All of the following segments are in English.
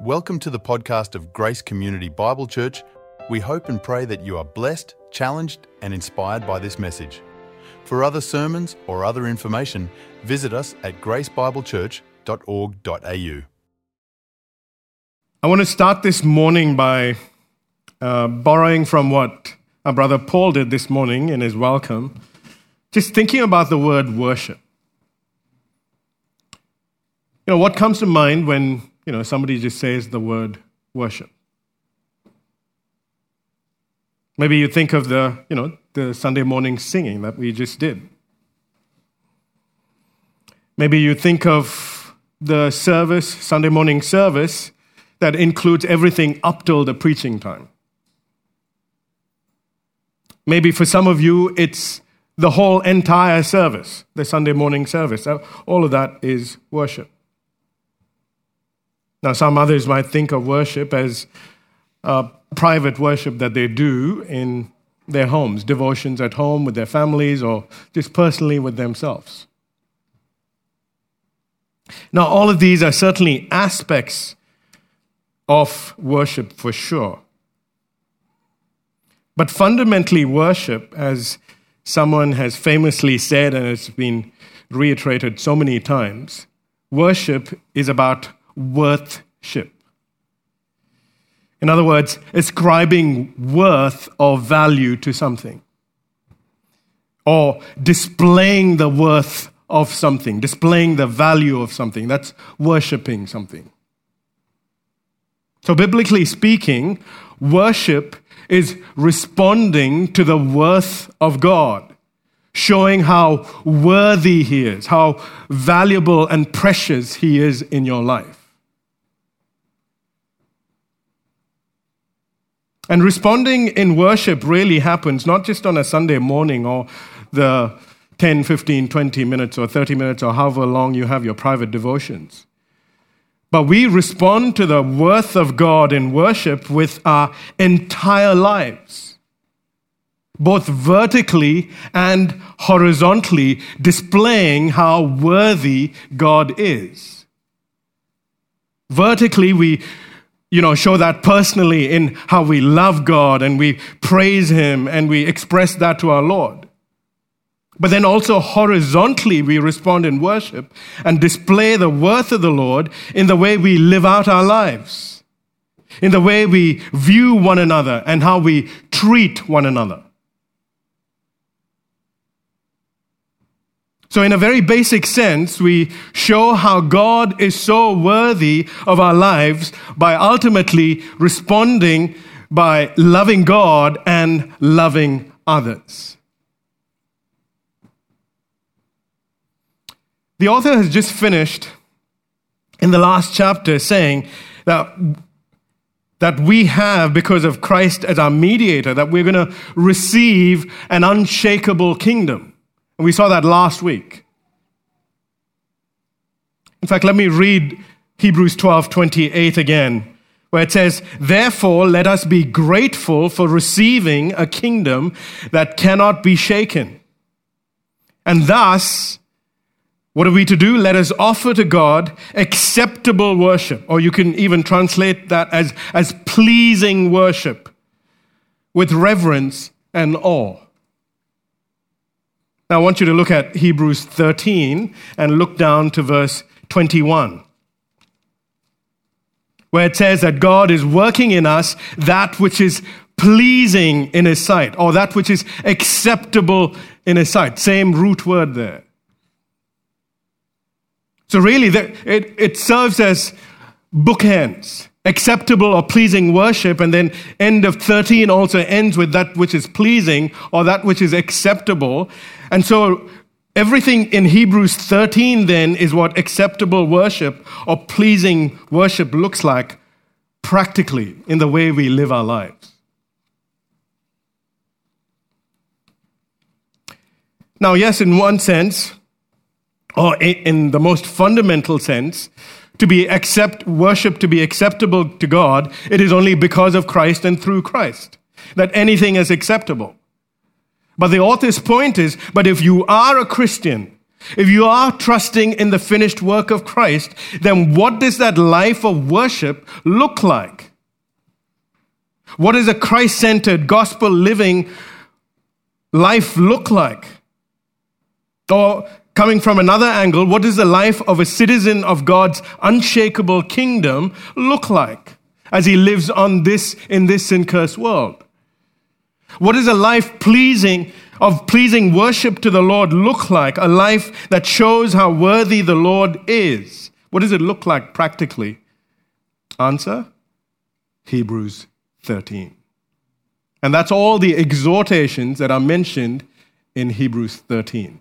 Welcome to the podcast of Grace Community Bible Church. We hope and pray that you are blessed, challenged, and inspired by this message. For other sermons or other information, visit us at gracebiblechurch.org.au. I want to start this morning by borrowing from what our brother Paul did this morning in his welcome, just thinking about the word worship. You know, what comes to mind when somebody just says the word worship? Maybe you think of the Sunday morning singing that we just did. Maybe you think of the service, Sunday morning service, that includes everything up till the preaching time. Maybe for some of you, it's the whole entire service, the Sunday morning service. All of that is worship. Now, some others might think of worship as private worship that they do in their homes, devotions at home with their families or just personally with themselves. Now, all of these are certainly aspects of worship for sure. But fundamentally, worship, as someone has famously said and it's been reiterated so many times, worship is about worthship. In other words, ascribing worth or value to something, or displaying the worth of something, displaying the value of something. That's worshiping something. So biblically speaking, worship is responding to the worth of God, showing how worthy He is, how valuable and precious He is in your life. And responding in worship really happens not just on a Sunday morning or the 10, 15, 20 minutes or 30 minutes or however long you have your private devotions. But we respond to the worth of God in worship with our entire lives, both vertically and horizontally, displaying how worthy God is. Vertically, we show that personally in how we love God and we praise Him and we express that to our Lord. But then also horizontally, we respond in worship and display the worth of the Lord in the way we live out our lives, in the way we view one another and how we treat one another. So in a very basic sense, we show how God is so worthy of our lives by ultimately responding by loving God and loving others. The author has just finished in the last chapter saying that we have, because of Christ as our mediator, that we're going to receive an unshakable kingdom. And we saw that last week. In fact, let me read Hebrews 12:28 again, where it says, "Therefore, let us be grateful for receiving a kingdom that cannot be shaken. And thus, what are we to do? Let us offer to God acceptable worship." Or you can even translate that as pleasing worship with reverence and awe. Now, I want you to look at Hebrews 13 and look down to verse 21, where it says that God is working in us that which is pleasing in His sight, or that which is acceptable in His sight. Same root word there. So really, it serves as bookends. Acceptable or pleasing worship, and then end of 13 also ends with that which is pleasing or that which is acceptable. And so everything in Hebrews 13 then is what acceptable worship or pleasing worship looks like practically in the way we live our lives. Now, yes, in one sense, or in the most fundamental sense, worship to be acceptable to God, it is only because of Christ and through Christ that anything is acceptable. But the author's point is, but if you are a Christian, if you are trusting in the finished work of Christ, then what does that life of worship look like? What does a Christ-centered, gospel-living life look like? Or coming from another angle, what does the life of a citizen of God's unshakable kingdom look like as he lives in this sin-cursed world? What does a life pleasing worship to the Lord look like? A life that shows how worthy the Lord is. What does it look like practically? Answer, Hebrews 13. And that's all the exhortations that are mentioned in Hebrews 13.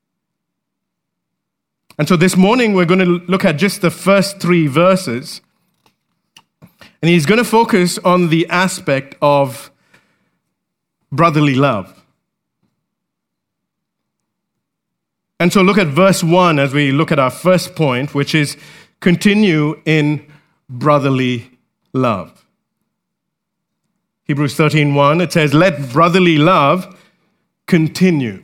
And so this morning we're going to look at just the first 3 verses. And he's going to focus on the aspect of brotherly love. And so look at verse 1 as we look at our first point, which is continue in brotherly love. Hebrews 13:1, it says, let brotherly love continue.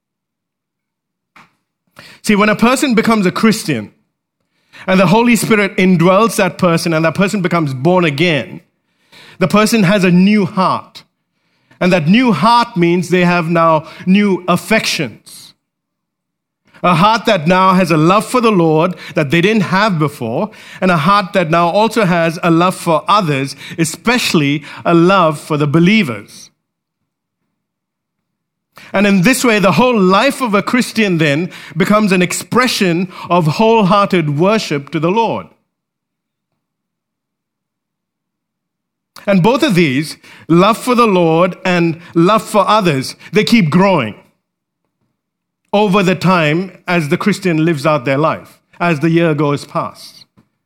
See, when a person becomes a Christian and the Holy Spirit indwells that person and that person becomes born again, the person has a new heart. And that new heart means they have now new affections. A heart that now has a love for the Lord that they didn't have before, and a heart that now also has a love for others, especially a love for the believers. And in this way, the whole life of a Christian then becomes an expression of wholehearted worship to the Lord. And both of these, love for the Lord and love for others, they keep growing over the time as the Christian lives out their life, as the year goes past.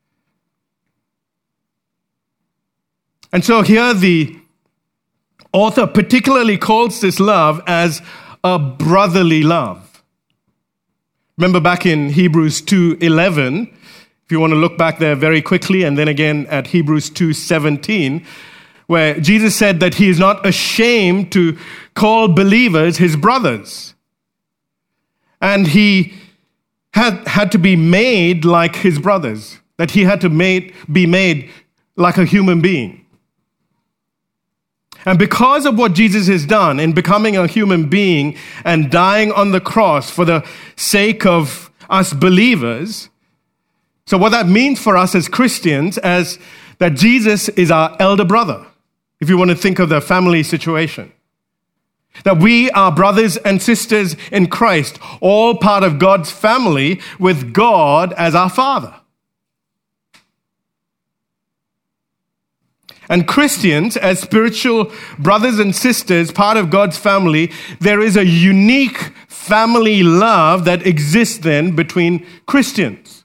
And so here the author particularly calls this love as a brotherly love. Remember back in Hebrews 2:11, if you want to look back there very quickly, and then again at Hebrews 2:17, where Jesus said that he is not ashamed to call believers his brothers. And he had to be made like his brothers, that he had to be made like a human being. And because of what Jesus has done in becoming a human being and dying on the cross for the sake of us believers, so what that means for us as Christians is that Jesus is our elder brother, if you want to think of the family situation. That we are brothers and sisters in Christ, all part of God's family with God as our Father. And Christians, as spiritual brothers and sisters, part of God's family, there is a unique family love that exists then between Christians.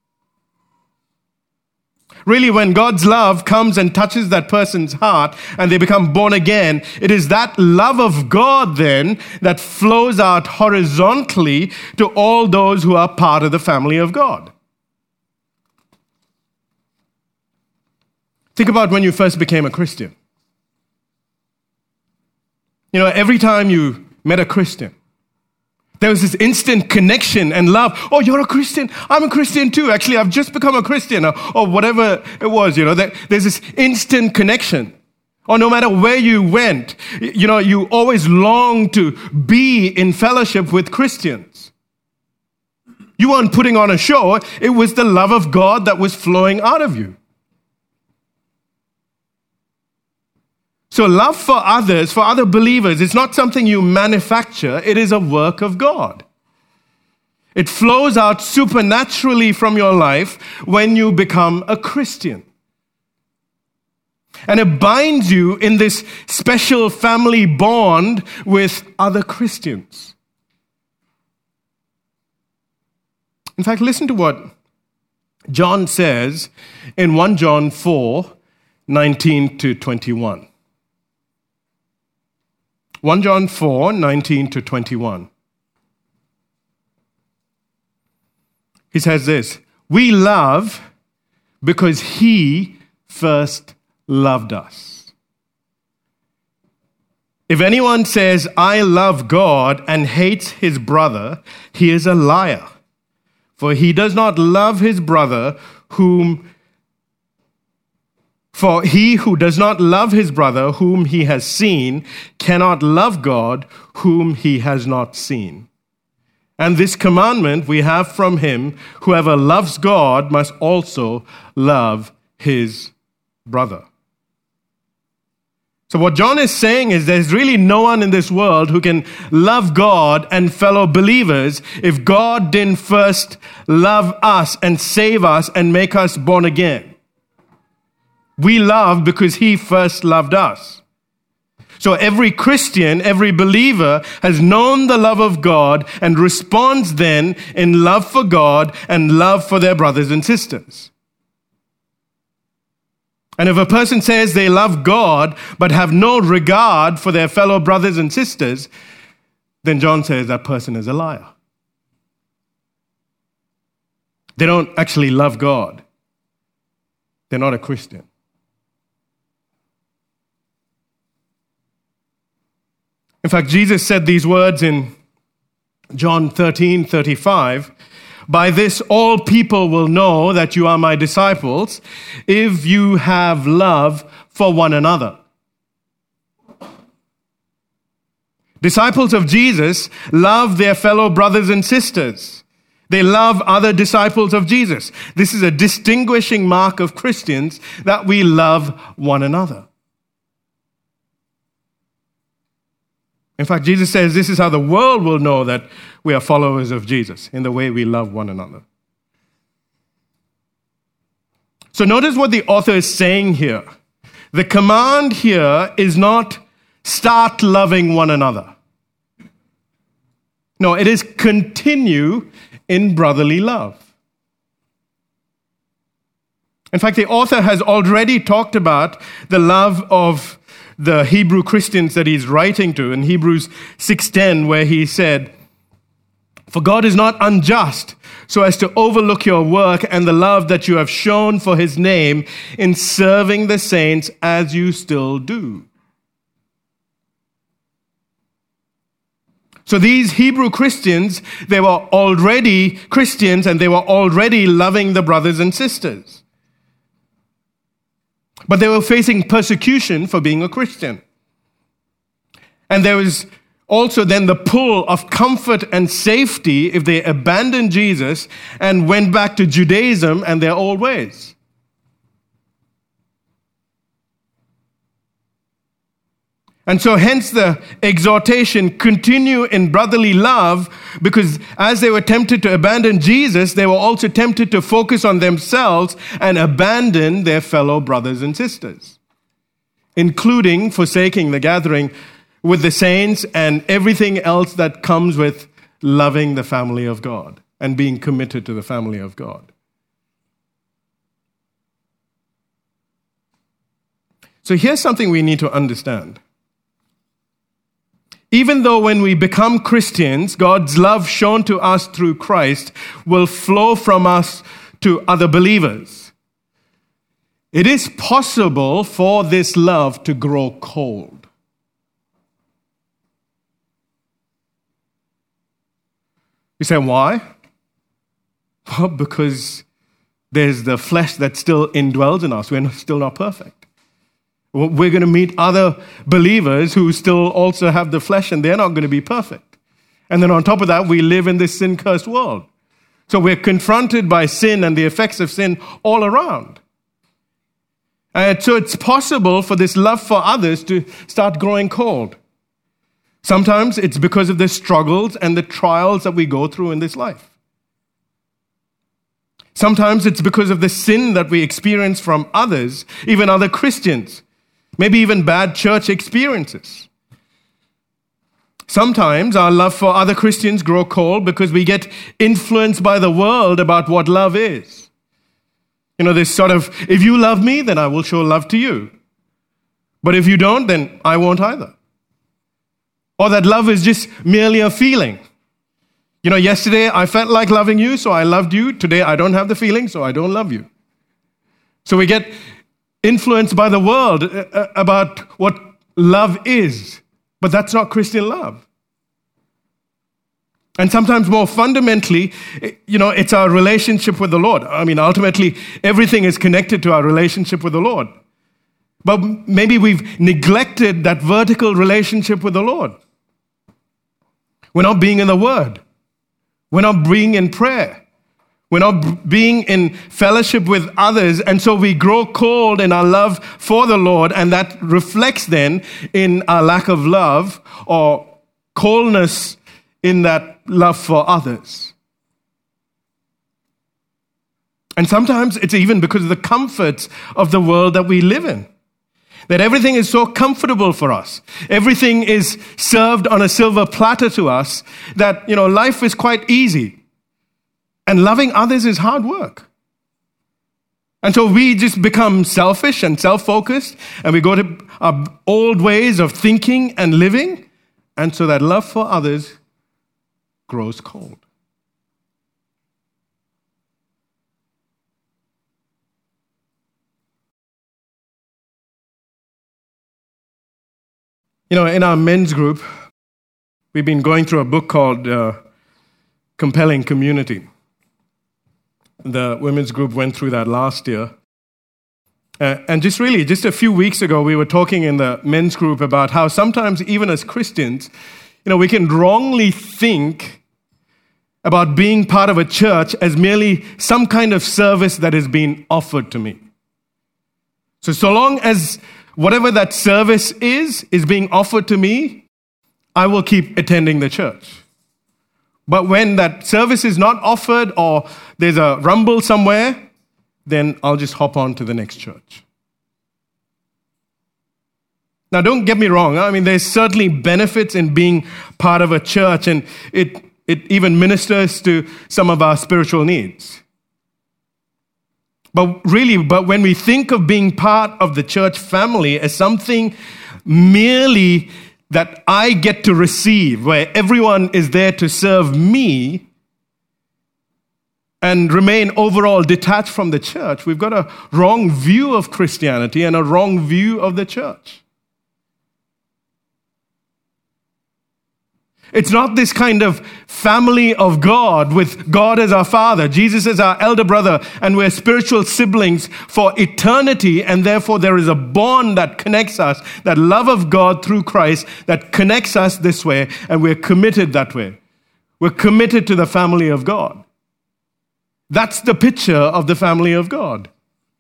Really, when God's love comes and touches that person's heart and they become born again, it is that love of God then that flows out horizontally to all those who are part of the family of God. Think about when you first became a Christian. You know, every time you met a Christian, there was this instant connection and love. Oh, you're a Christian. I'm a Christian too. Actually, I've just become a Christian, or whatever it was. You know, there's this instant connection. Or no matter where you went, you know, you always long to be in fellowship with Christians. You weren't putting on a show. It was the love of God that was flowing out of you. So love for others, for other believers, it's not something you manufacture. It is a work of God. It flows out supernaturally from your life when you become a Christian. And it binds you in this special family bond with other Christians. In fact, listen to what John says in 1 John 4:19-21. 1 John 4:19-21. He says this, we love because he first loved us. If anyone says, I love God and hates his brother, he is a liar. For he does not love his brother For he who does not love his brother whom he has seen cannot love God whom he has not seen. And this commandment we have from him, whoever loves God must also love his brother. So what John is saying is there's really no one in this world who can love God and fellow believers if God didn't first love us and save us and make us born again. We love because he first loved us. So every Christian, every believer has known the love of God and responds then in love for God and love for their brothers and sisters. And if a person says they love God but have no regard for their fellow brothers and sisters, then John says that person is a liar. They don't actually love God. They're not a Christian. In fact, Jesus said these words in John 13:35. By this all people will know that you are my disciples if you have love for one another. Disciples of Jesus love their fellow brothers and sisters. They love other disciples of Jesus. This is a distinguishing mark of Christians that we love one another. In fact, Jesus says this is how the world will know that we are followers of Jesus, in the way we love one another. So notice what the author is saying here. The command here is not start loving one another. No, it is continue in brotherly love. In fact, the author has already talked about the love of the Hebrew Christians that he's writing to in Hebrews 6:10, where he said, for God is not unjust so as to overlook your work and the love that you have shown for his name in serving the saints as you still do. So these Hebrew Christians, they were already Christians and they were already loving the brothers and sisters. But they were facing persecution for being a Christian. And there was also then the pull of comfort and safety if they abandoned Jesus and went back to Judaism and their old ways. And so hence the exhortation, continue in brotherly love, because as they were tempted to abandon Jesus, they were also tempted to focus on themselves and abandon their fellow brothers and sisters, including forsaking the gathering with the saints and everything else that comes with loving the family of God and being committed to the family of God. So here's something we need to understand. Even though when we become Christians, God's love shown to us through Christ will flow from us to other believers, it is possible for this love to grow cold. You say, why? Well, because there's the flesh that still indwells in us. We're still not perfect. We're going to meet other believers who still also have the flesh, and they're not going to be perfect. And then on top of that, we live in this sin-cursed world. So we're confronted by sin and the effects of sin all around. And so it's possible for this love for others to start growing cold. Sometimes it's because of the struggles and the trials that we go through in this life. Sometimes it's because of the sin that we experience from others, even other Christians. Maybe even bad church experiences. Sometimes our love for other Christians grow cold because we get influenced by the world about what love is. You know, this sort of, if you love me, then I will show love to you. But if you don't, then I won't either. Or that love is just merely a feeling. You know, yesterday I felt like loving you, so I loved you. Today I don't have the feeling, so I don't love you. So we get influenced by the world about what love is. But that's not Christian love. And sometimes more fundamentally, it's our relationship with the Lord. I mean, ultimately, everything is connected to our relationship with the Lord. But maybe we've neglected that vertical relationship with the Lord. We're not being in the Word. We're not being in prayer. We're not being in fellowship with others. And so we grow cold in our love for the Lord. And that reflects then in our lack of love or coldness in that love for others. And sometimes it's even because of the comforts of the world that we live in. That everything is so comfortable for us. Everything is served on a silver platter to us that, life is quite easy. And loving others is hard work. And so we just become selfish and self-focused, and we go to our old ways of thinking and living, and so that love for others grows cold. In our men's group, we've been going through a book called Compelling Community. The women's group went through that last year. And just a few weeks ago, we were talking in the men's group about how sometimes, even as Christians, we can wrongly think about being part of a church as merely some kind of service that is being offered to me. So long as whatever that service is being offered to me, I will keep attending the church. But when that service is not offered or there's a rumble somewhere, then I'll just hop on to the next church. Now, don't get me wrong. I mean, there's certainly benefits in being part of a church, and it even ministers to some of our spiritual needs. But when we think of being part of the church family as something merely that I get to receive, where everyone is there to serve me and remain overall detached from the church, we've got a wrong view of Christianity and a wrong view of the church. It's not this kind of family of God with God as our Father, Jesus as our elder brother, and we're spiritual siblings for eternity, and therefore there is a bond that connects us, that love of God through Christ that connects us this way, and we're committed that way. We're committed to the family of God. That's the picture of the family of God.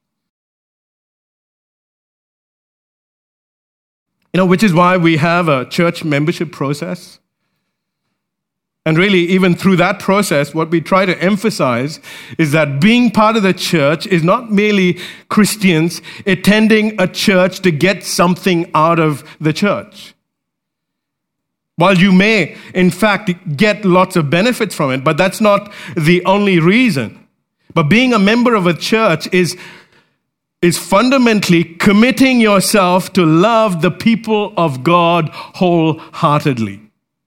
Which is why we have a church membership process. And really, even through that process, what we try to emphasize is that being part of the church is not merely Christians attending a church to get something out of the church. While you may, in fact, get lots of benefits from it, but that's not the only reason. But being a member of a church is fundamentally committing yourself to love the people of God wholeheartedly.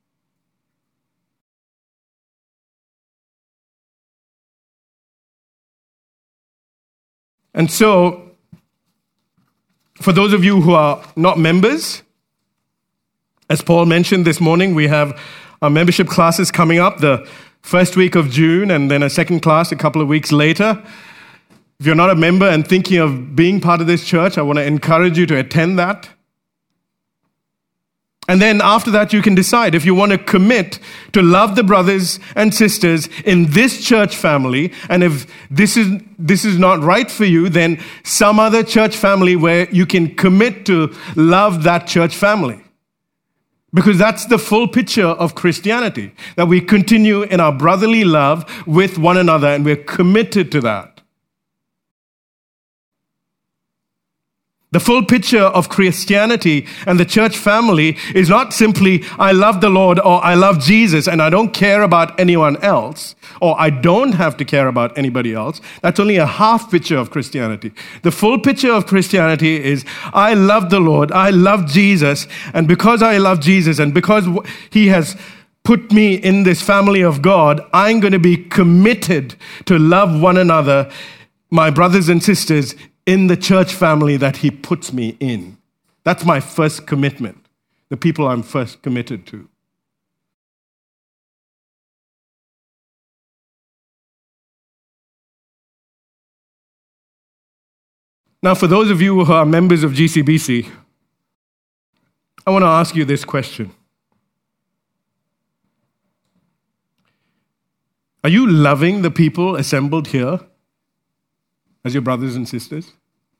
And so, for those of you who are not members, as Paul mentioned this morning, we have our membership classes coming up the first week of June, and then a second class a couple of weeks later. If you're not a member and thinking of being part of this church, I want to encourage you to attend that. And then after that, you can decide if you want to commit to love the brothers and sisters in this church family. And if this is not right for you, then some other church family where you can commit to love that church family. Because that's the full picture of Christianity, that we continue in our brotherly love with one another, and we're committed to that. The full picture of Christianity and the church family is not simply, I love the Lord or I love Jesus and I don't care about anyone else, or I don't have to care about anybody else. That's only a half picture of Christianity. The full picture of Christianity is, I love the Lord, I love Jesus, and because I love Jesus and because He has put me in this family of God, I'm going to be committed to love one another, my brothers and sisters, in the church family that He puts me in. That's my first commitment. the people I'm first committed to. Now, for those of you who are members of GCBC, I want to ask you this question. Are you loving the people assembled here as your brothers and sisters?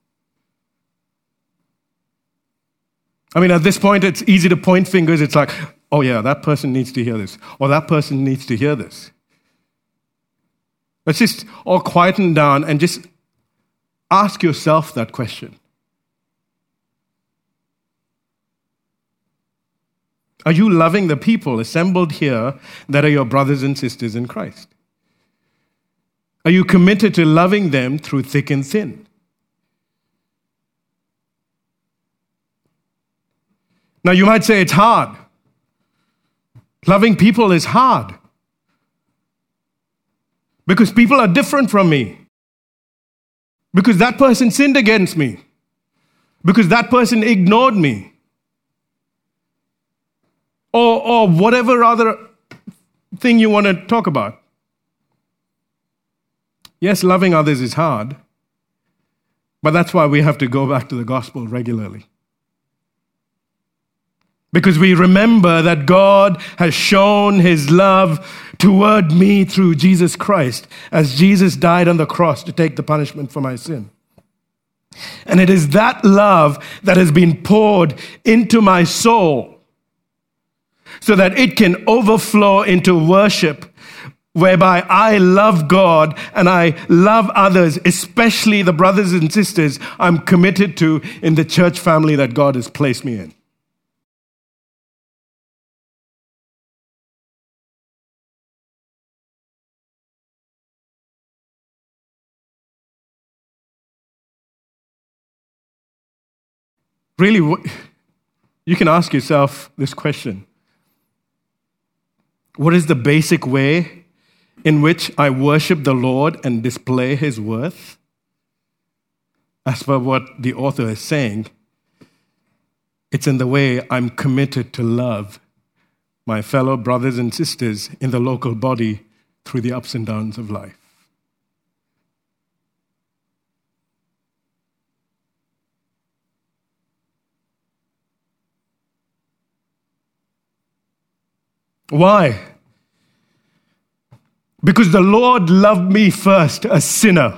I mean, at this point, it's easy to point fingers. It's like, oh yeah, that person needs to hear this, or that person needs to hear this. Let's just all quieten down and just ask yourself that question. Are you loving the people assembled here that are your brothers and sisters in Christ? Are you committed to loving them through thick and thin? Now, you might say it's hard. Loving people is hard because people are different from me. Because that person sinned against me. Because that person ignored me. Or whatever other thing you want to talk about. Yes, loving others is hard, but that's why we have to go back to the gospel regularly. Because we remember that God has shown his love toward me through Jesus Christ, as Jesus died on the cross to take the punishment for my sin. And it is that love that has been poured into my soul so that it can overflow into worship, whereby I love God and I love others, especially the brothers and sisters I'm committed to in the church family that God has placed me in. Really, you can ask yourself this question. What is the basic way in which I worship the Lord and display his worth? As per what the author is saying, it's in the way I'm committed to love my fellow brothers and sisters in the local body through the ups and downs of life. Why? Because the Lord loved me first, a sinner.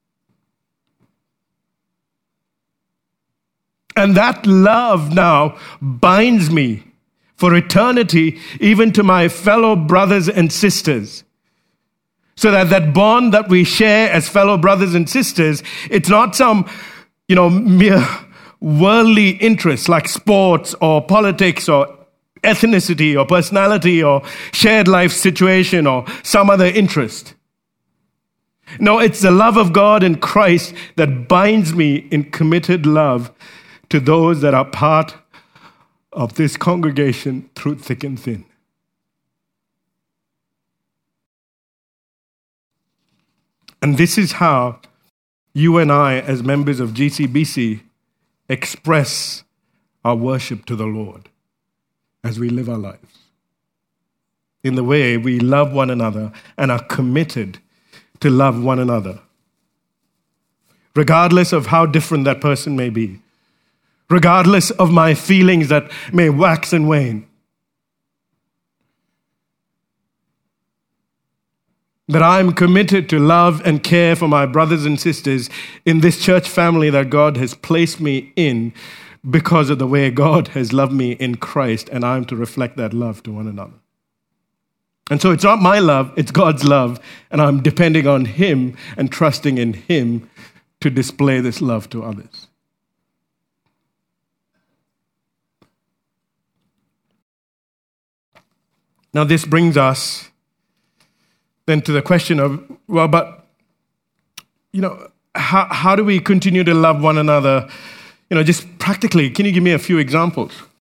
And that love now binds me for eternity, even to my fellow brothers and sisters. So that bond that we share as fellow brothers and sisters, it's not some, mere worldly interest like sports or politics or ethnicity or personality or shared life situation or some other interest. No, it's the love of God in Christ that binds me in committed love to those that are part of this congregation through thick and thin. And this is how you and I, as members of GCBC, express our worship to the Lord as we live our lives. In the way we love one another and are committed to love one another, regardless of how different that person may be, regardless of my feelings that may wax and wane. That I'm committed to love and care for my brothers and sisters in this church family that God has placed me in because of the way God has loved me in Christ, and I'm to reflect that love to one another. And so it's not my love, it's God's love, and I'm depending on him and trusting in him to display this love to others. Now this brings us then to the question of, how do we continue to love one another? Just practically, can you give me a few examples?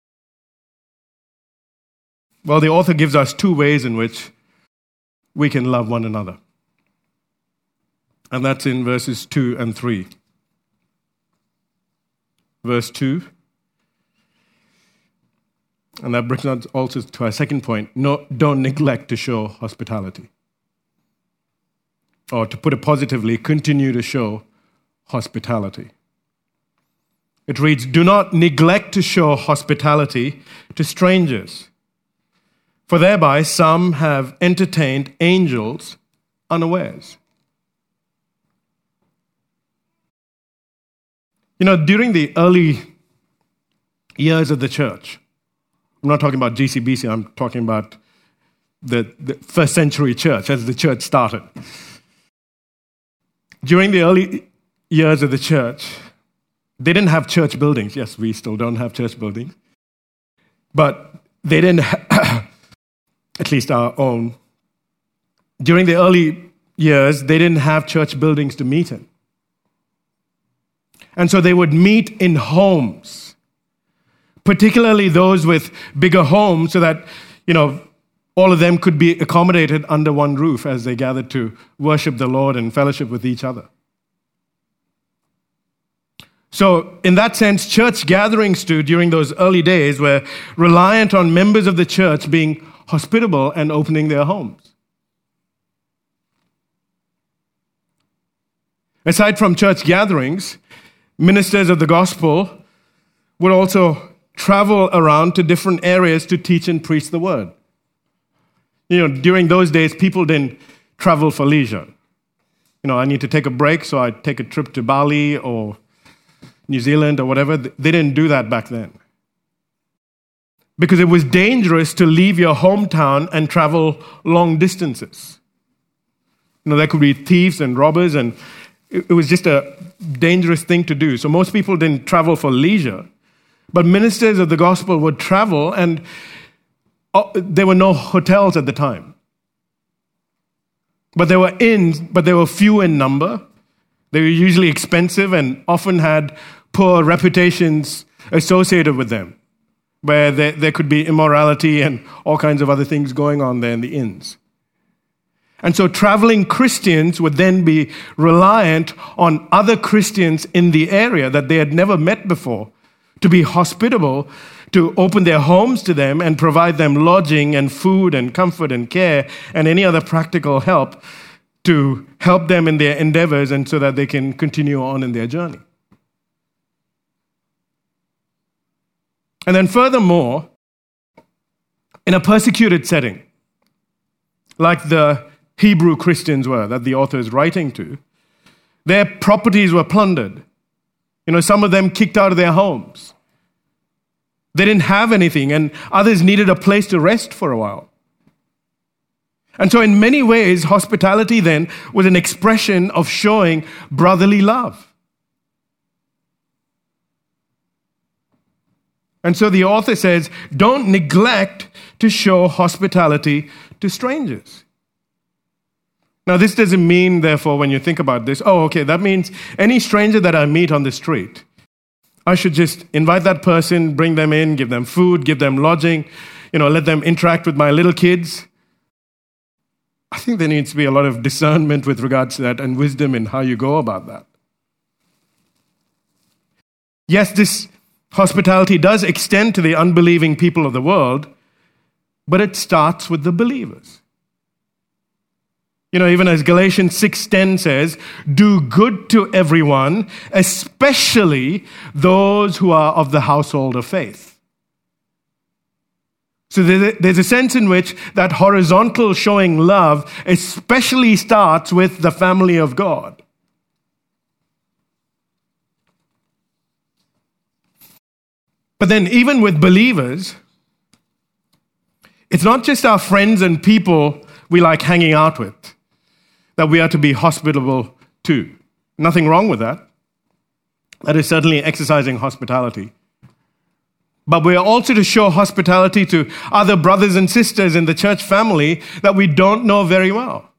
Well, the author gives us two ways in which we can love one another. And that's in verses 2 and 3. Verse 2. And that brings us also to our second point. No, don't neglect to show hospitality. Or to put it positively, continue to show hospitality. It reads, do not neglect to show hospitality to strangers, for thereby some have entertained angels unawares. During the early years of the church, I'm not talking about GCBC, I'm talking about the first century church, as the church started. During the early years of the church, they didn't have church buildings. Yes, we still don't have church buildings. But they didn't at least our own. During the early years, they didn't have church buildings to meet in. And so they would meet in homes, particularly those with bigger homes, so that, all of them could be accommodated under one roof as they gathered to worship the Lord and fellowship with each other. So, in that sense, church gatherings too, during those early days, were reliant on members of the church being hospitable and opening their homes. Aside from church gatherings, ministers of the gospel would also travel around to different areas to teach and preach the word. During those days, people didn't travel for leisure. I need to take a break, so I take a trip to Bali or New Zealand or whatever. They didn't do that back then. Because it was dangerous to leave your hometown and travel long distances. There could be thieves and robbers, and it was just a dangerous thing to do. So most people didn't travel for leisure. But ministers of the gospel would travel, and there were no hotels at the time. But there were inns, but they were few in number. They were usually expensive and often had poor reputations associated with them, where there could be immorality and all kinds of other things going on there in the inns. And so traveling Christians would then be reliant on other Christians in the area that they had never met before to be hospitable, to open their homes to them and provide them lodging and food and comfort and care and any other practical help to help them in their endeavors and so that they can continue on in their journey. And then furthermore, in a persecuted setting, like the Hebrew Christians were, that the author is writing to, their properties were plundered. Some of them kicked out of their homes. They didn't have anything, and others needed a place to rest for a while. And so in many ways, hospitality then was an expression of showing brotherly love. And so the author says, don't neglect to show hospitality to strangers. Now, this doesn't mean, therefore, when you think about this, that means any stranger that I meet on the street, I should just invite that person, bring them in, give them food, give them lodging, let them interact with my little kids. I think there needs to be a lot of discernment with regards to that and wisdom in how you go about that. Yes, this hospitality does extend to the unbelieving people of the world, but it starts with the believers. Even as Galatians 6:10 says, do good to everyone, especially those who are of the household of faith. So there's a sense in which that horizontal showing love especially starts with the family of God. But then even with believers, it's not just our friends and people we like hanging out with that we are to be hospitable to. Nothing wrong with that. That is certainly exercising hospitality. But we are also to show hospitality to other brothers and sisters in the church family that we don't know very well.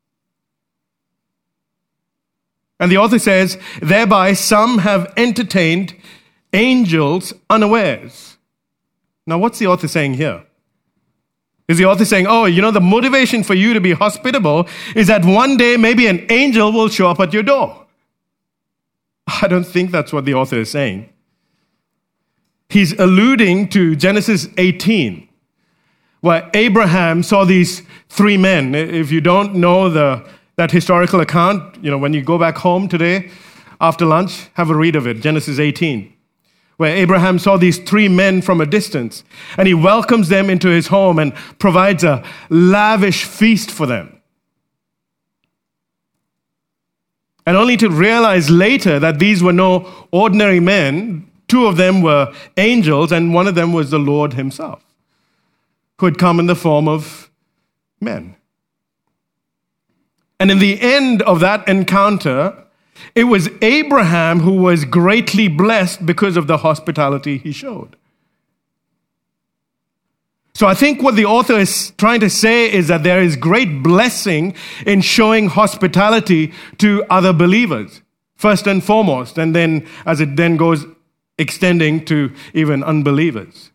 And the author says, thereby some have entertained angels unawares. Now, what's the author saying here? Is the author saying, the motivation for you to be hospitable is that one day maybe an angel will show up at your door? I don't think that's what the author is saying. he's alluding to Genesis 18, where Abraham saw these three men. If you don't know that historical account, when you go back home today after lunch, have a read of it, Genesis 18, where Abraham saw these three men from a distance, and he welcomes them into his home and provides a lavish feast for them. And only to realize later that these were no ordinary men. Two of them were angels, and one of them was the Lord himself, who had come in the form of men. And in the end of that encounter, it was Abraham who was greatly blessed because of the hospitality he showed. So I think what the author is trying to say is that there is great blessing in showing hospitality to other believers, first and foremost, and then as it then goes extending to even unbelievers.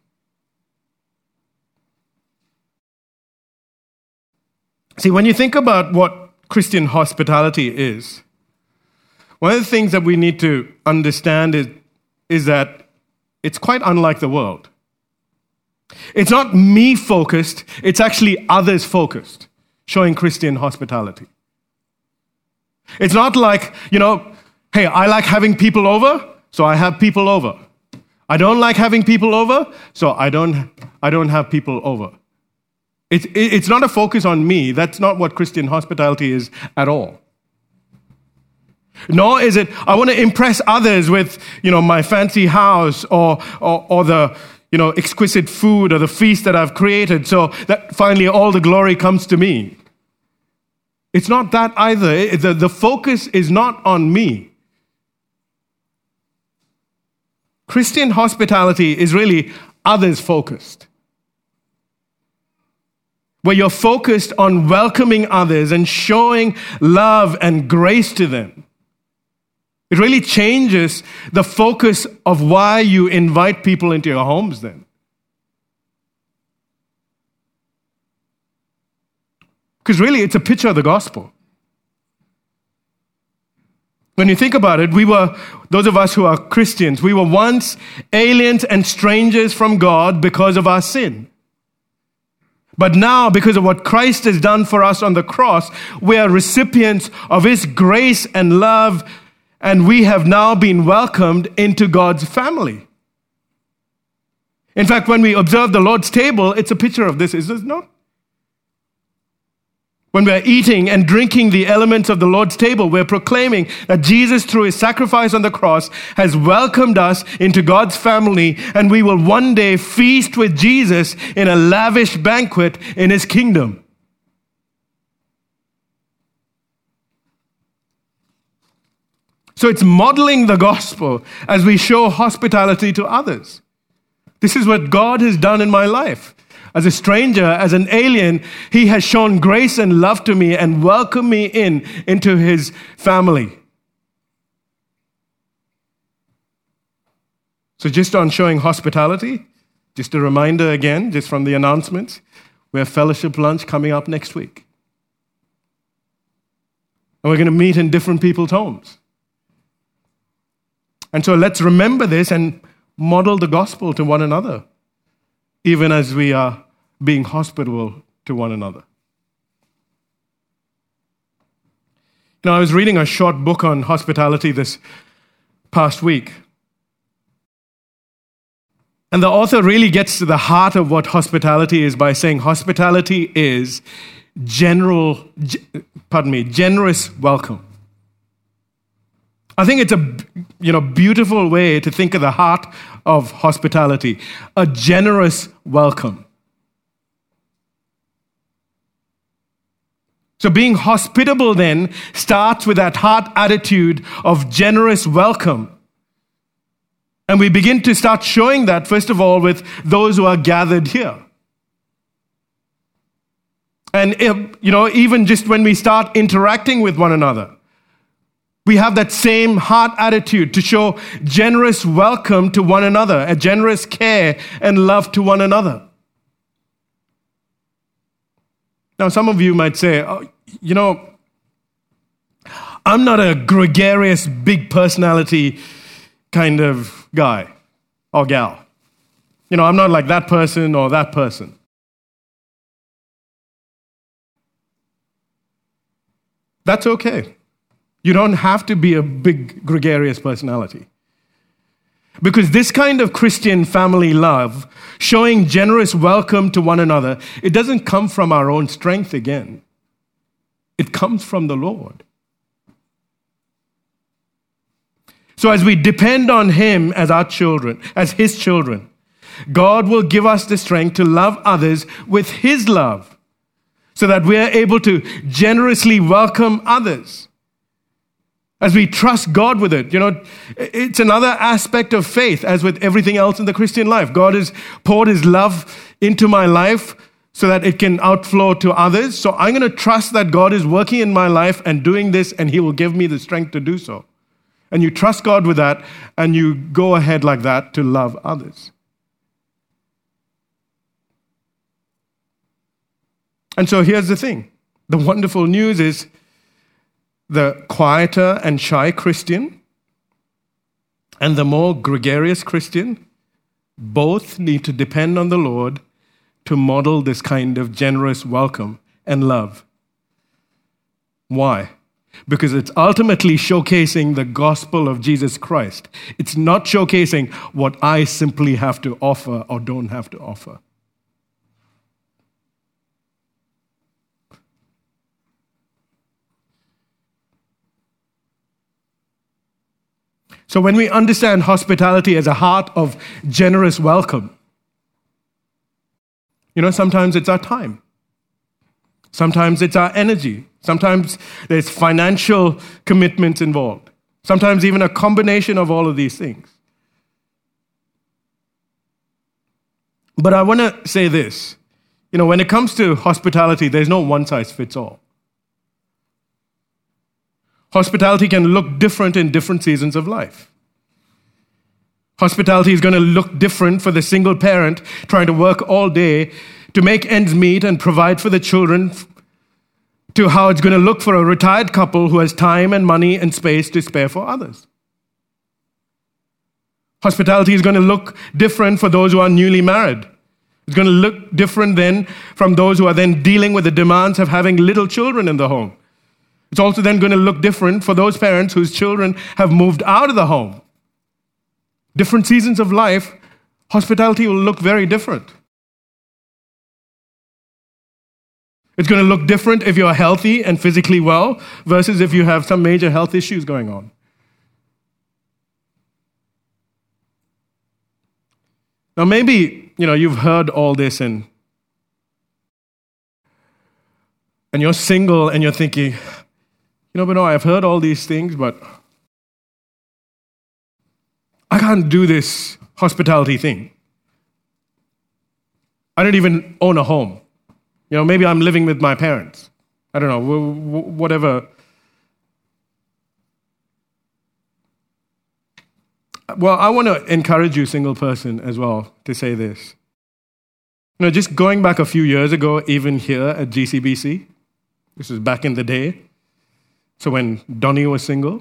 See, when you think about what Christian hospitality is, one of the things that we need to understand is that it's quite unlike the world. It's not me-focused, it's actually others-focused, showing Christian hospitality. It's not like, hey, I like having people over, so I have people over. I don't like having people over, so I don't have people over. It's not a focus on me. That's not what Christian hospitality is at all. Nor is it, I want to impress others with, my fancy house or the, exquisite food or the feast that I've created so that finally all the glory comes to me. It's not that either. The focus is not on me. Christian hospitality is really others-focused, where you're focused on welcoming others and showing love and grace to them. It really changes the focus of why you invite people into your homes then. Because really, it's a picture of the gospel. When you think about it, those of us who are Christians, we were once aliens and strangers from God because of our sin. But now, because of what Christ has done for us on the cross, we are recipients of His grace and love, and we have now been welcomed into God's family. In fact, when we observe the Lord's table, it's a picture of this, is it not? When we're eating and drinking the elements of the Lord's table, we're proclaiming that Jesus, through His sacrifice on the cross, has welcomed us into God's family, and we will one day feast with Jesus in a lavish banquet in His kingdom. So it's modeling the gospel as we show hospitality to others. This is what God has done in my life. As a stranger, as an alien, He has shown grace and love to me and welcomed me into His family. So just on showing hospitality, just a reminder again, just from the announcements, we have fellowship lunch coming up next week. And we're going to meet in different people's homes. And so let's remember this and model the gospel to one another, even as we are being hospitable to one another. I was reading a short book on hospitality this past week. And the author really gets to the heart of what hospitality is by saying hospitality is generous welcome. I think it's a beautiful way to think of the heart of hospitality, a generous welcome. So being hospitable then starts with that heart attitude of generous welcome. And we begin to start showing that, first of all, with those who are gathered here. And, even just when we start interacting with one another, we have that same heart attitude to show generous welcome to one another, a generous care and love to one another. Now, some of you might say, I'm not a gregarious, big personality kind of guy or gal. I'm not like that person or that person. That's okay. You don't have to be a big, gregarious personality. Because this kind of Christian family love, showing generous welcome to one another, it doesn't come from our own strength again. It comes from the Lord. So as we depend on Him as our children, as His children, God will give us the strength to love others with His love, so that we are able to generously welcome others. As we trust God with it, it's another aspect of faith, as with everything else in the Christian life. God has poured His love into my life so that it can outflow to others. So I'm going to trust that God is working in my life and doing this, and He will give me the strength to do so. And you trust God with that, and you go ahead like that to love others. And so here's the thing. The wonderful news is the quieter and shy Christian and the more gregarious Christian both need to depend on the Lord to model this kind of generous welcome and love. Why? Because it's ultimately showcasing the gospel of Jesus Christ. It's not showcasing what I simply have to offer or don't have to offer. So when we understand hospitality as a heart of generous welcome, sometimes it's our time. Sometimes it's our energy. Sometimes there's financial commitments involved. Sometimes even a combination of all of these things. But I want to say this. When it comes to hospitality, there's no one size fits all. Hospitality can look different in different seasons of life. Hospitality is going to look different for the single parent trying to work all day to make ends meet and provide for the children, to how it's going to look for a retired couple who has time and money and space to spare for others. Hospitality is going to look different for those who are newly married. It's going to look different then from those who are then dealing with the demands of having little children in the home. It's also then going to look different for those parents whose children have moved out of the home. Different seasons of life, hospitality will look very different. It's going to look different if you're healthy and physically well versus if you have some major health issues going on. Now maybe, you've heard all this and you're single and you're thinking, I've heard all these things, but I can't do this hospitality thing. I don't even own a home. Maybe I'm living with my parents. I don't know, whatever. Well, I want to encourage you, single person, as well, to say this. Just going back a few years ago, even here at GCBC, this was back in the day, so when Donnie was single,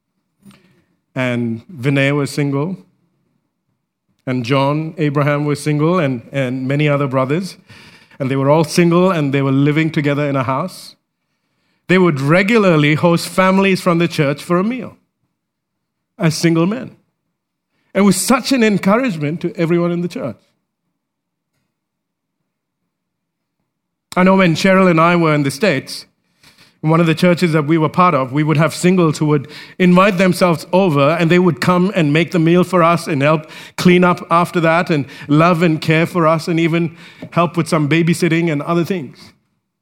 and Vinay was single, and John Abraham was single, and many other brothers, and they were all single and they were living together in a house, they would regularly host families from the church for a meal as single men. It was such an encouragement to everyone in the church. I know when Cheryl and I were in the States, in one of the churches that we were part of, we would have singles who would invite themselves over and they would come and make the meal for us and help clean up after that and love and care for us and even help with some babysitting and other things.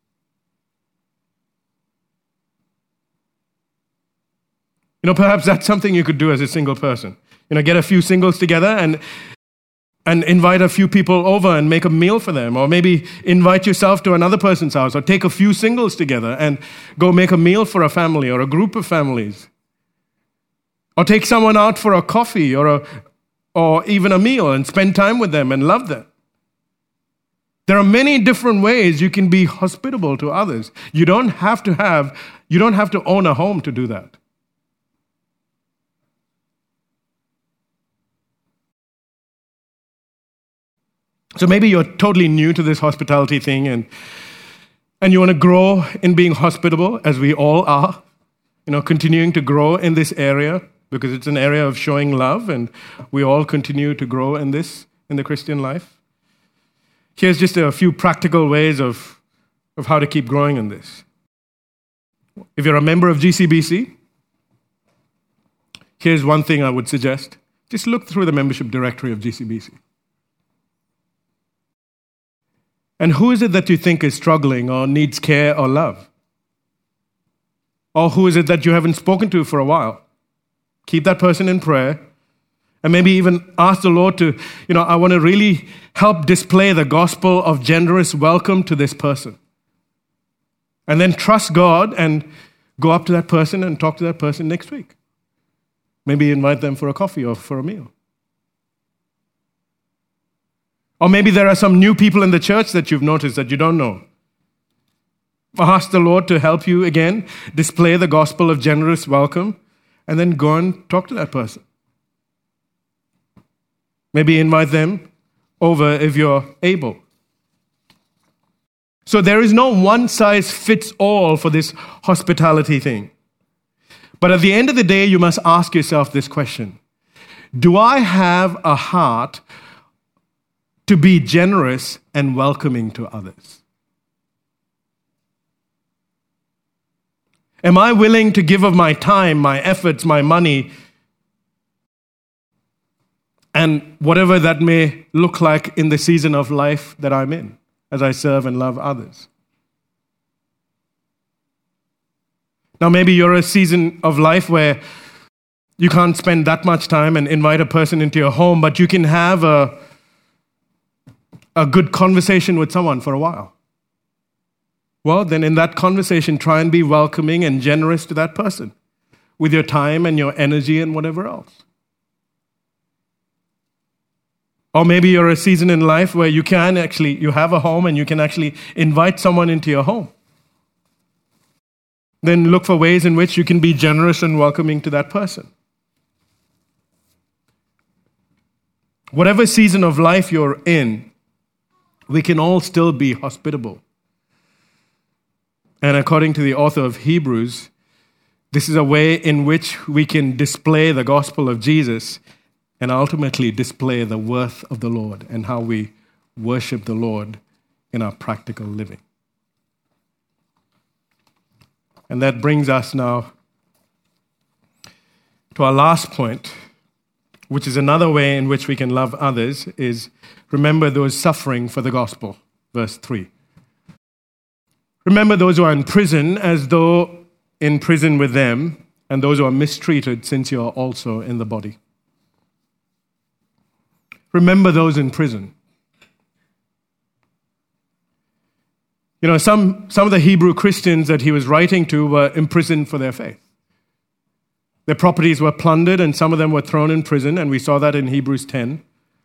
Perhaps that's something you could do as a single person. Get a few singles together and invite a few people over and make a meal for them. Or maybe invite yourself to another person's house or take a few singles together and go make a meal for a family or a group of families. Or take someone out for a coffee or even a meal and spend time with them and love them. There are many different ways you can be hospitable to others. You don't have to own a home to do that. So maybe you're totally new to this hospitality thing and you want to grow in being hospitable, as we all are, continuing to grow in this area because it's an area of showing love, and we all continue to grow in this in the Christian life. Here's just a few practical ways of how to keep growing in this. If you're a member of GCBC, here's one thing I would suggest. Just look through the membership directory of GCBC. And who is it that you think is struggling or needs care or love? Or who is it that you haven't spoken to for a while? Keep that person in prayer, and maybe even ask the Lord to, I want to really help display the gospel of generous welcome to this person. And then trust God and go up to that person and talk to that person next week. Maybe invite them for a coffee or for a meal. Or maybe there are some new people in the church that you've noticed that you don't know. Ask the Lord to help you again display the gospel of generous welcome, and then go and talk to that person. Maybe invite them over if you're able. So there is no one-size-fits-all for this hospitality thing. But at the end of the day, you must ask yourself this question: do I have a heart to be generous and welcoming to others? Am I willing to give of my time, my efforts, my money, and whatever that may look like in the season of life that I'm in, as I serve and love others? Now, maybe you're a season of life where you can't spend that much time and invite a person into your home, but you can have a good conversation with someone for a while. Well, then in that conversation, try and be welcoming and generous to that person with your time and your energy and whatever else. Or maybe you're a season in life where you have a home and you can actually invite someone into your home. Then look for ways in which you can be generous and welcoming to that person. Whatever season of life you're in, we can all still be hospitable. And according to the author of Hebrews, this is a way in which we can display the gospel of Jesus and ultimately display the worth of the Lord and how we worship the Lord in our practical living. And that brings us now to our last point, which is another way in which we can love others, is remember those suffering for the gospel. Verse 3. Remember those who are in prison as though in prison with them, and those who are mistreated, since you are also in the body. Remember those in prison. Some of the Hebrew Christians that he was writing to were imprisoned for their faith. Their properties were plundered, and some of them were thrown in prison, and we saw that in Hebrews 10.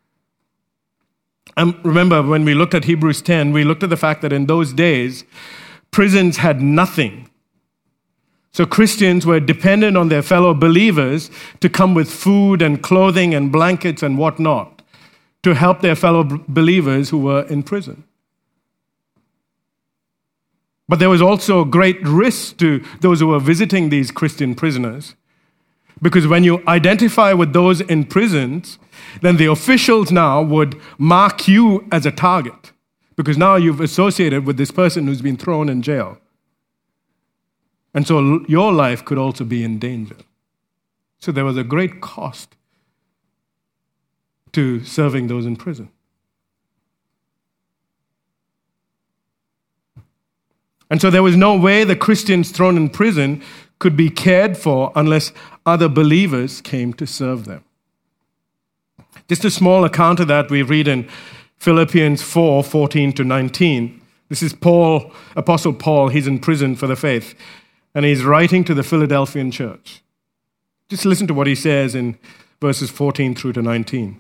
And remember, when we looked at Hebrews 10, we looked at the fact that in those days, prisons had nothing. So Christians were dependent on their fellow believers to come with food and clothing and blankets and whatnot to help their fellow believers who were in prison. But there was also great risk to those who were visiting these Christian prisoners, because when you identify with those in prisons, then the officials now would mark you as a target, because now you've associated with this person who's been thrown in jail. And so your life could also be in danger. So there was a great cost to serving those in prison. And so there was no way the Christians thrown in prison could be cared for unless other believers came to serve them. Just a small account of that we read in Philippians 4:14-19. This is Paul, Apostle Paul. He's in prison for the faith, and he's writing to the Philadelphian church. Just listen to what he says in verses 14 through to 19.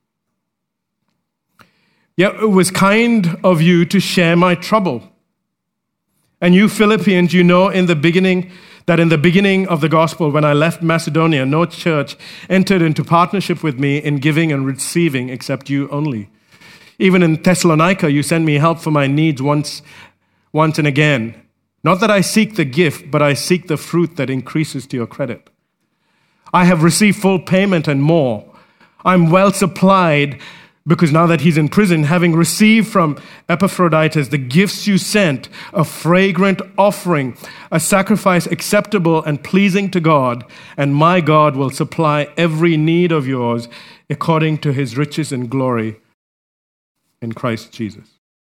Yet it was kind of you to share my trouble. And you Philippians, you know in the beginning of the gospel, when I left Macedonia, no church entered into partnership with me in giving and receiving except you only. Even in Thessalonica, you send me help for my needs once and again. Not that I seek the gift, but I seek the fruit that increases to your credit. I have received full payment and more. I'm well supplied because now that he's in prison, having received from Epaphroditus the gifts you sent, a fragrant offering, a sacrifice acceptable and pleasing to God, and my God will supply every need of yours according to his riches and glory in Christ Jesus.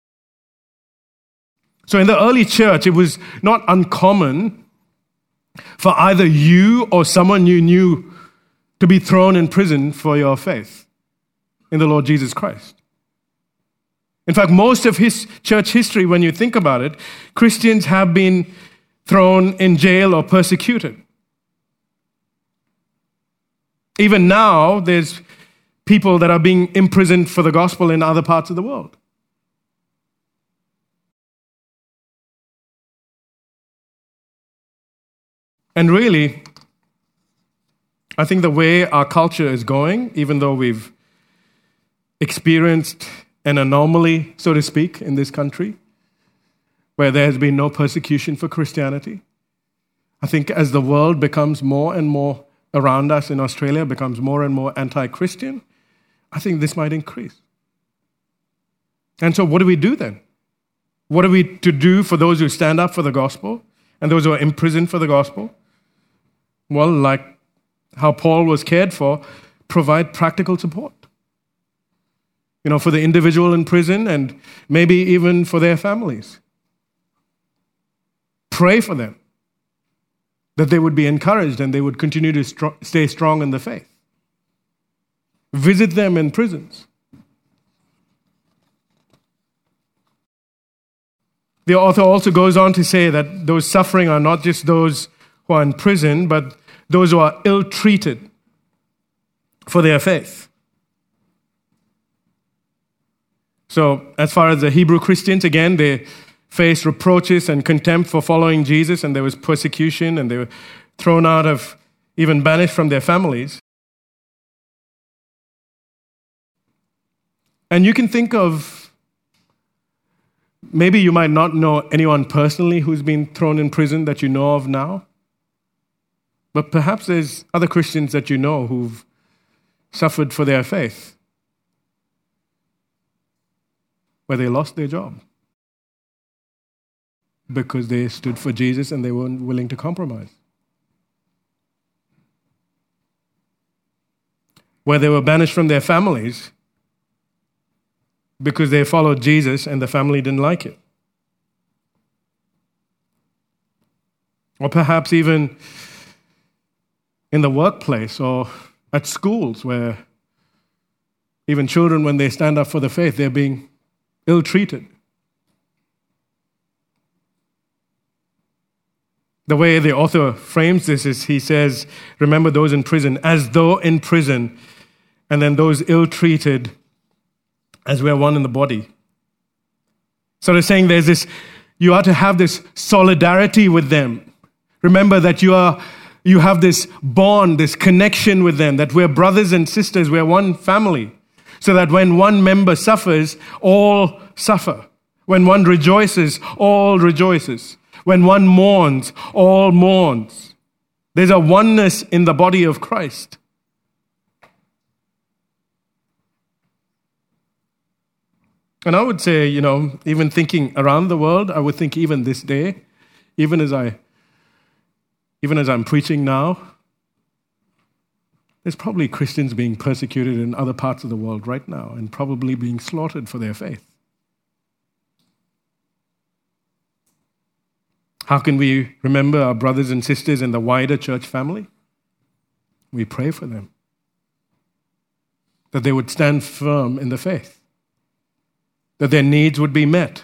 So in the early church, it was not uncommon for either you or someone you knew to be thrown in prison for your faith in the Lord Jesus Christ. In fact, most of his church history, when you think about it, Christians have been thrown in jail or persecuted. Even now, there's people that are being imprisoned for the gospel in other parts of the world. And really, I think the way our culture is going, even though we've experienced an anomaly, so to speak, in this country, where there has been no persecution for Christianity, I think as the world becomes more and more around us in Australia, becomes more and more anti-Christian, I think this might increase. And so what do we do then? What are we to do for those who stand up for the gospel and those who are imprisoned for the gospel? Well, like how Paul was cared for, provide practical support. For the individual in prison and maybe even for their families. Pray for them, that they would be encouraged and they would continue to stay strong in the faith. Visit them in prisons. The author also goes on to say that those suffering are not just those who are in prison, but those who are ill-treated for their faith. So, as far as the Hebrew Christians, again, they faced reproaches and contempt for following Jesus, and there was persecution, and they were thrown out of, even banished from their families. And you can think of, maybe you might not know anyone personally who's been thrown in prison that you know of now, but perhaps there's other Christians that you know who've suffered for their faith, where they lost their job because they stood for Jesus and they weren't willing to compromise. Where they were banished from their families because they followed Jesus and the family didn't like it. Or perhaps even in the workplace or at schools where even children, when they stand up for the faith, they're being ill-treated. The way the author frames this is he says, remember those in prison as though in prison, and then those ill-treated as we're one in the body. So they're saying there's this, you are to have this solidarity with them. Remember that you have this bond, this connection with them, that we're brothers and sisters, we're one family. So that when one member suffers, all suffer. When one rejoices, all rejoices. When one mourns, all mourns. There's a oneness in the body of Christ. And I would say, even thinking around the world, I would think even this day, even as I'm preaching now, there's probably Christians being persecuted in other parts of the world right now and probably being slaughtered for their faith. How can we remember our brothers and sisters in the wider church family? We pray for them, that they would stand firm in the faith, that their needs would be met.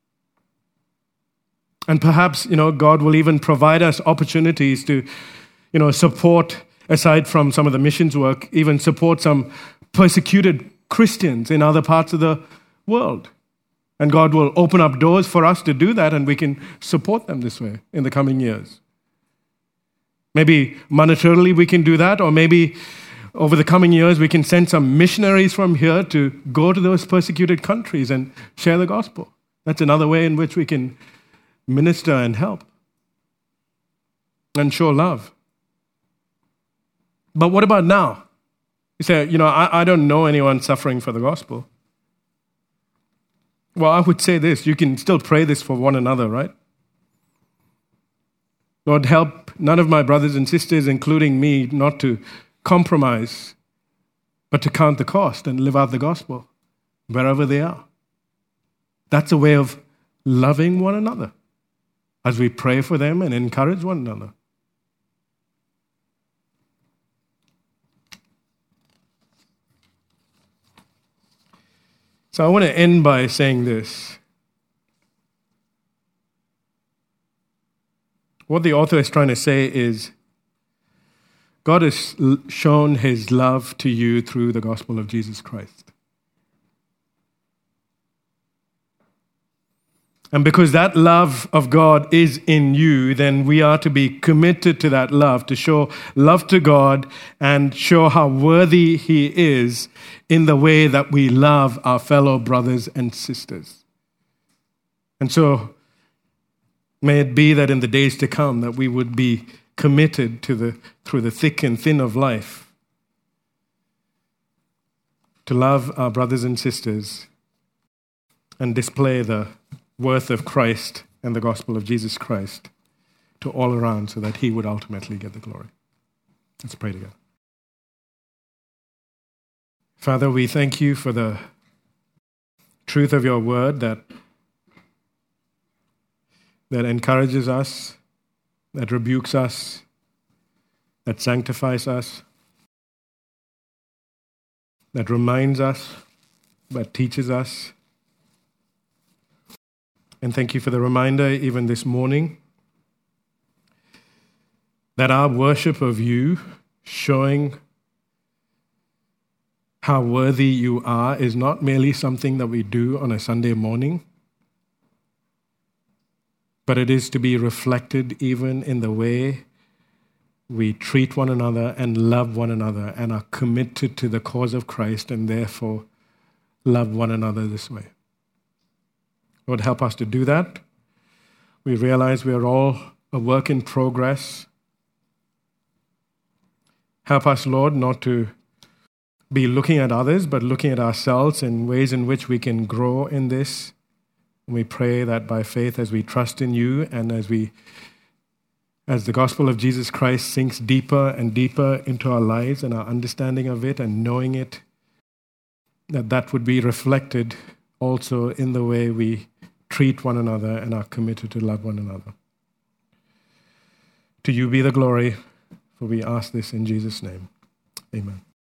And perhaps, God will even provide us opportunities to, support, aside from some of the missions work, even support some persecuted Christians in other parts of the world. And God will open up doors for us to do that, and we can support them this way in the coming years. Maybe monetarily we can do that, or maybe over the coming years, we can send some missionaries from here to go to those persecuted countries and share the gospel. That's another way in which we can minister and help and show love. But what about now? You say, I don't know anyone suffering for the gospel. Well, I would say this. You can still pray this for one another, right? Lord, help none of my brothers and sisters, including me, not to compromise, but to count the cost and live out the gospel wherever they are. That's a way of loving one another as we pray for them and encourage one another. So I want to end by saying this. What the author is trying to say is, God has shown his love to you through the gospel of Jesus Christ. And because that love of God is in you, then we are to be committed to that love, to show love to God and show how worthy he is in the way that we love our fellow brothers and sisters. And so, may it be that in the days to come that we would be committed to through the thick and thin of life to love our brothers and sisters and display the worth of Christ and the gospel of Jesus Christ to all around so that he would ultimately get the glory. Let's pray together. Father, we thank you for the truth of your word that encourages us, that rebukes us, that sanctifies us, that reminds us, that teaches us. And thank you for the reminder even this morning that our worship of you, showing how worthy you are, is not merely something that we do on a Sunday morning, but it is to be reflected even in the way we treat one another and love one another and are committed to the cause of Christ and therefore love one another this way. Lord, help us to do that. We realize we are all a work in progress. Help us, Lord, not to be looking at others, but looking at ourselves in ways in which we can grow in this. And we pray that by faith, as we trust in you and as the gospel of Jesus Christ sinks deeper and deeper into our lives and our understanding of it and knowing it, that would be reflected also in the way we treat one another and are committed to love one another. To you be the glory, for we ask this in Jesus' name. Amen.